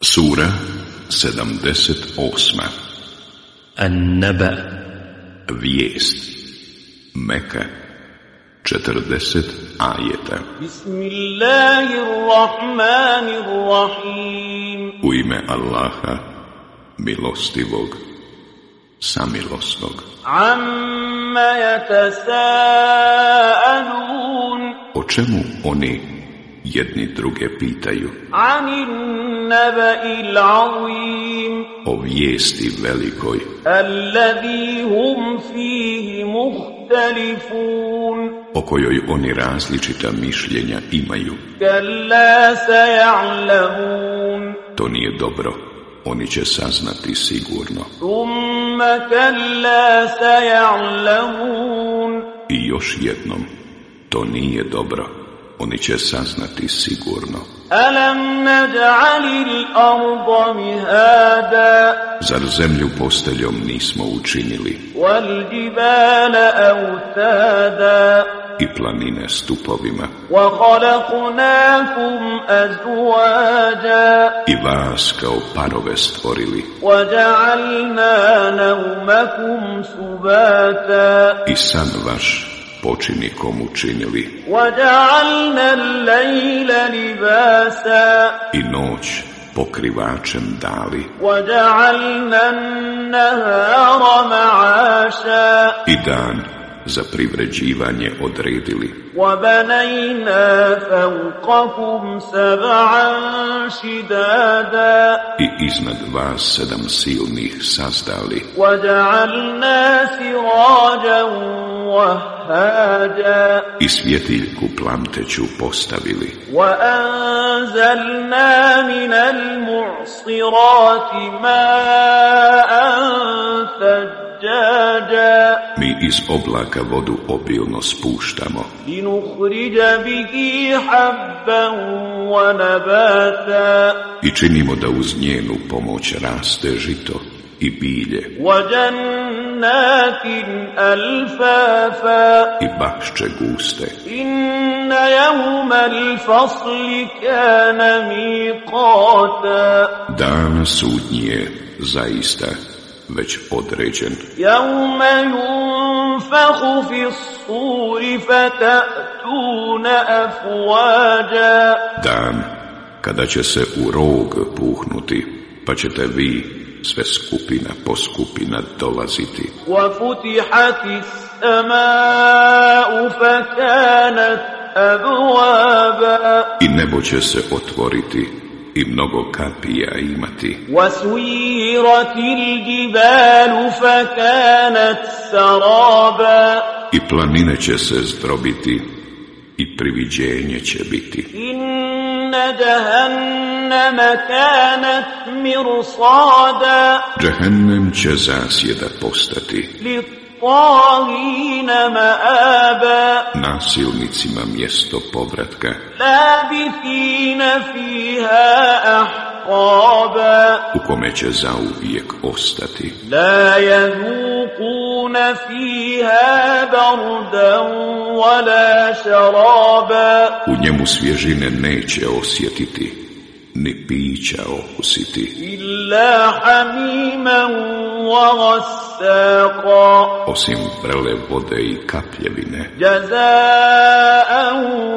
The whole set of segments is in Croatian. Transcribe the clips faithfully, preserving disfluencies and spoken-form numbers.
Sura sedamdeset osma. An-Naba. Vijest. Meka. četrdeset ajeta. Bismillahirrahmanirrahim. U ime Allaha, milostivog, samilosnog. Amma yatasaalun. O čemu oni jedni druge pitaju? Anin naba'il azim. O vijesti velikoj, Alladhi hum fihi mukhtalifun. o kojoj oni različita mišljenja imaju. Kalla saya'lamun. To nije dobro, oni će saznati sigurno. Thumma kalla saya'lamun. I još jednom, to nije dobro, oni će saznati sigurno. Alam naj'alil arda mihada. Zar zemlju posteljom nismo učinili Wal jibala awtada. i planine stupovima Wa khalaqnakum azwaja. i vas kao parove stvorili Wa ja'alna nawmakum subata. i san vaš počinikom učinili Wa ja'alna al-layla libasa. i noć pokrivačem dali Wa ja'alna an-nahara ma'asha. i dan za privređivanje odredili وَبَنَيْنَا فَوْقَكُمْ سَبْعًا شِدَادًا. i iznad vas sedam silnih sazdali وَجَعَلْنَا سِرَاجًا وَهَّاجًا. i svjetiljku plamteću postavili وَأَنزَلْنَا مِنَ الْمُعْصِرَاتِ مَاءً ثَجَّاجًا. mi iz oblaka vodu obilno spuštamo لِنُخْرِجَ بِهِ حَبًّا وَنَبَاتًا. i činimo da uz njenu pomoć raste žito i bilje وَجَنَّاتٍ أَلْفَافًا. i bašče guste. إِنَّ يَوْمَ الْفَصْلِ كَانَ مِيقَاتًا. Dan sudnji je zaista već određen. يَوْمَ يُنفَخُ فِي الصُّورِ فَتَأْتُونَ أَفْوَاجًا. Dan kada će se u rog puhnuti, pa ćete vi sve skupina po skupina dolaziti. وَفُتِحَتِ السَّمَاءُ فَكَانَتْ أَبْوَابًا. I nebo će se otvoriti i mnogo kapija imati. وَسُيِّرَتِ الْجِبَالُ فَكَانَتْ سَرَابًا. I planine će se zdrobiti i priviđenje će biti. إِنَّ جَهَنَّمَ كَانَتْ مِرْصَادًا. Džehennem će zasjeda postati, لِلطَّاغِينَ مَآبًا. nasilnicima mjesto povratka, لَابِثِينَ فِيهَا أَحْقَابًا. u kome će zauvijek ostati. لَا يَذُوقُونَ فِيهَا بَرْدًا وَلَا شَرَابًا. U njemu svježine neće osjetiti, ni pića okusiti, إِلَّا حَمِيمًا وَغَسَّاقًا. osim vrele vode i kapljevine, جَزَاءً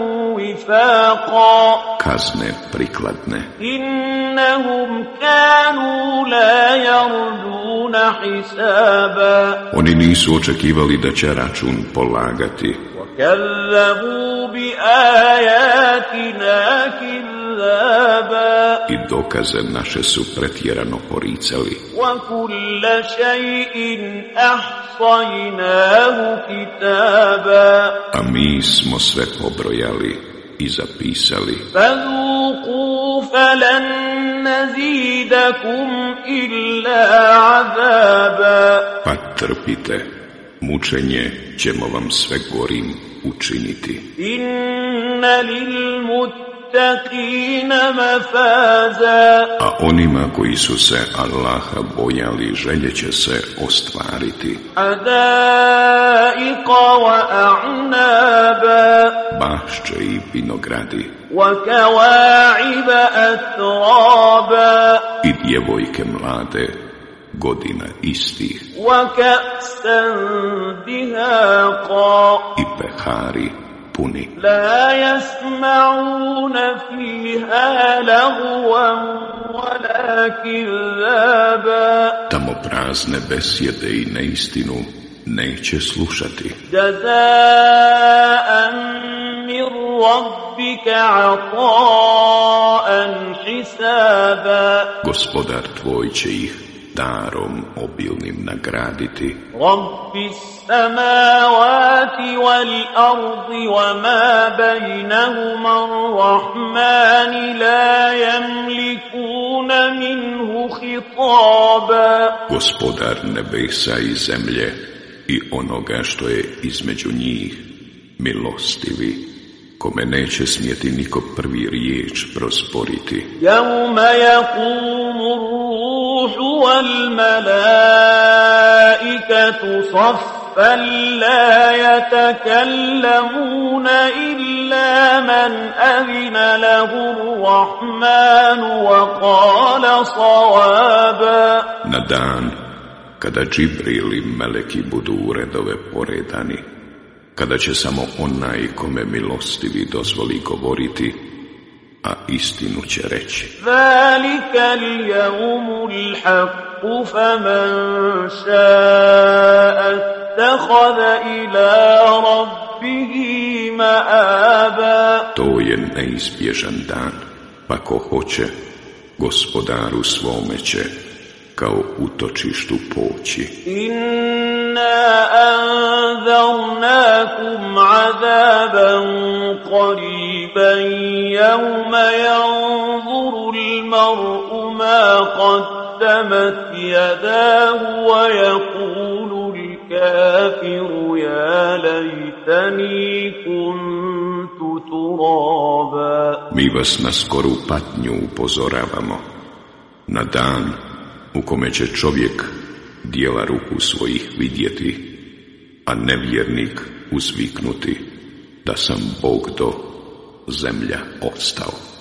وِفَاقًا. kazne prikladne. إِنَّهُمْ كَانُوا لَا يَرْجُونَ حِسَابًا. Oni nisu očekivali da će račun polagati وَكَذَّبُوا بِآيَاتِنَا كِذَّابًا. i dokaze naše su pretjerano poricali. وَكُلَّ شَيْءٍ أَحْصَيْنَاهُ كِتَابًا. A mi smo sve pobrojali i zapisali. فَذُوقُوا فَلَن نَّزِيدَكُمْ إِلَّا عَذَابًا. Pa trpite, mučenje ćemo vam sve gorim učiniti. إِنَّ لِلْمُتَّقِينَ مَفَازًا. A onima koji su se Allaha bojali želje će se ostvariti. حَدَائِقَ وَأَعْنَابًا. Bašče i vinogradi وَكَوَاعِبَ أَتْرَابًا. i djevojke mlade godina istih وكأسا دهاقا i pehari puni. لا يسمعون فيها لغوا ولا كذابا Tamo prazne besjede i neistinu neće slušati. جزاء من ربك عطاء حسابا Gospodar tvoj će ih darom obilnim nagraditi. رب السماوات والأرض وما بينهما الرحمن لا يملكون منه خطابا Gospodar nebesa i zemlje i onoga što je između njih, milostivi, kome neće smjeti niko prvi riječ prosporiti. يوم يقوم الروح والملائكة صفا لا يتكلمون إلا من أذن له الرحمن وقال صوابا Na dan kada Džibril i meleki budu u redove poredani, kada će samo onaj kome milostivi dozvoli govoriti, a istinu će reći. ذلك اليوم الحق فمن شاء اتخذ إلى ربه مآبا To je neizbježan dan, pa ko hoće, gospodaru svome će kao utočištu poći. إنا أنذرناكم عذابا قريبا يوم ينظر المرء ما قدمت يداه ويقول الكافر يا ليتني كنت ترابا Mi vas na skoru patnju upozoravamo, na dan u kome će čovjek dijela ruku svojih vidjeti, a nevjernik uzviknuti da sam Bog do zemlja ostao.